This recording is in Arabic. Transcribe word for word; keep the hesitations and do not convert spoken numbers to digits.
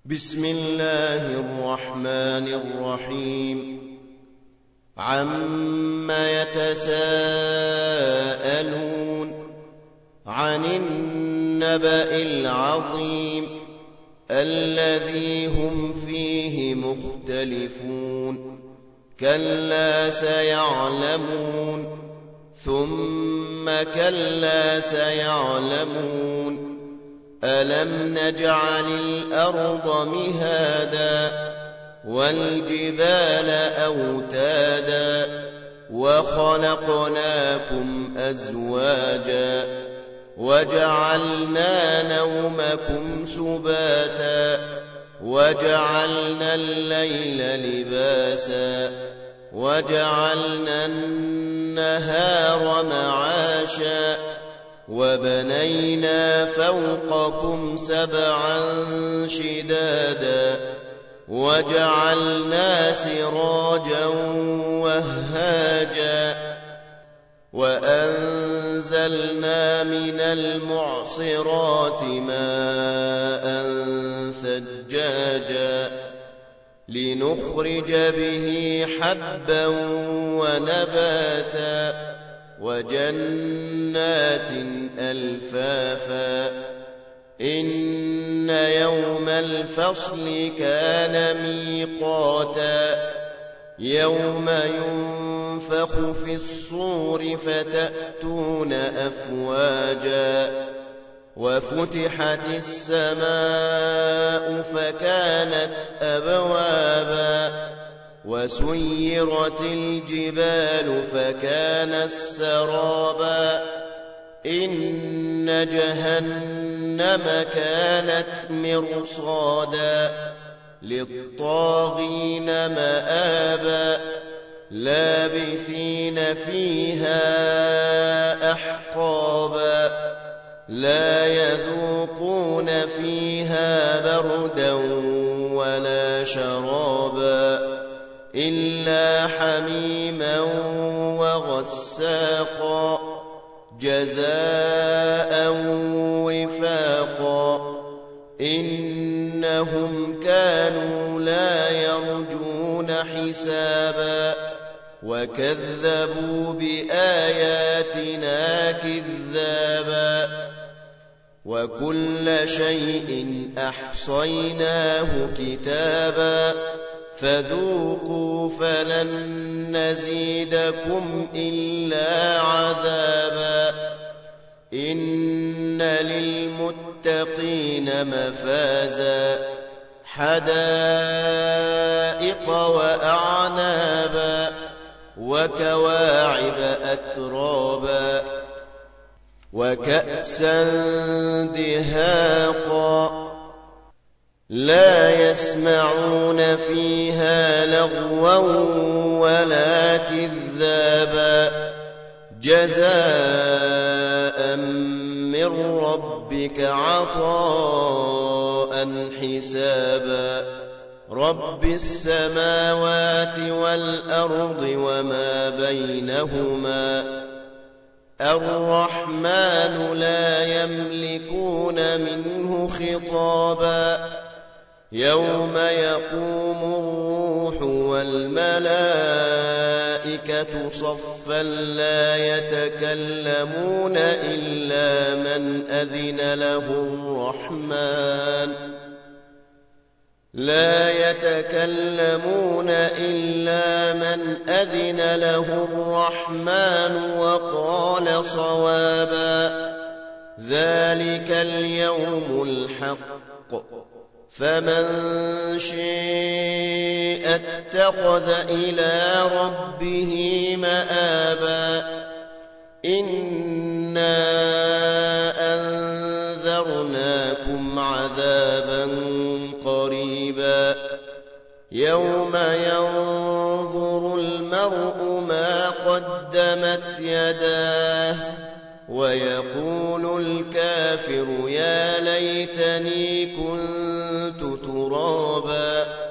بسم الله الرحمن الرحيم عما يتساءلون عن النبأ العظيم الذي هم فيه مختلفون كلا سيعلمون ثم كلا سيعلمون ألم نجعل الأرض مهادا والجبال أوتادا وخلقناكم أزواجا وجعلنا نومكم سباتا وجعلنا الليل لباسا وجعلنا النهار معاشا وبنينا فوقكم سبعا شدادا وجعلنا سراجا وهاجا وأنزلنا من المعصرات ماء ثجاجا لنخرج به حبا ونباتا وجنات ألفافا إن يوم الفصل كان ميقاتا يوم ينفخ في الصور فتأتون أفواجا وفتحت السماء فكانت أبوابا وسيرت الجبال فكانت سرابا إن جهنم كانت مرصادا للطاغين مآبا لابثين فيها أحقابا لا يذوقون فيها بردا ولا شرابا إلا حميما وغساقا جزاء وفاقا إنهم كانوا لا يرجون حسابا وكذبوا بآياتنا كذابا وكل شيء أحصيناه كتابا فذوقوا فلن نزيدكم إلا عذابا إن للمتقين مفازا حدائق وأعنابا وكواعب أترابا وكأسا دهاقا لا يسمعون فيها لغوا ولا كذابا جزاء من ربك عطاء حسابا رب السماوات والأرض وما بينهما الرحمن لا يملكون منه خطابا يوم يقوم الروح والملائكة صفا لا يتكلمون إلا من أذن له الرحمن لا يتكلمون إلا من أذن له الرحمن وقال صوابا ذلك اليوم الحق فمن شاء اتخذ إلى ربه مآبا إنا أنذرناكم عذابا قريبا يوم ينظر المرء ما قدمت يداه ويقول الكافر يا ليتني كنت ترابا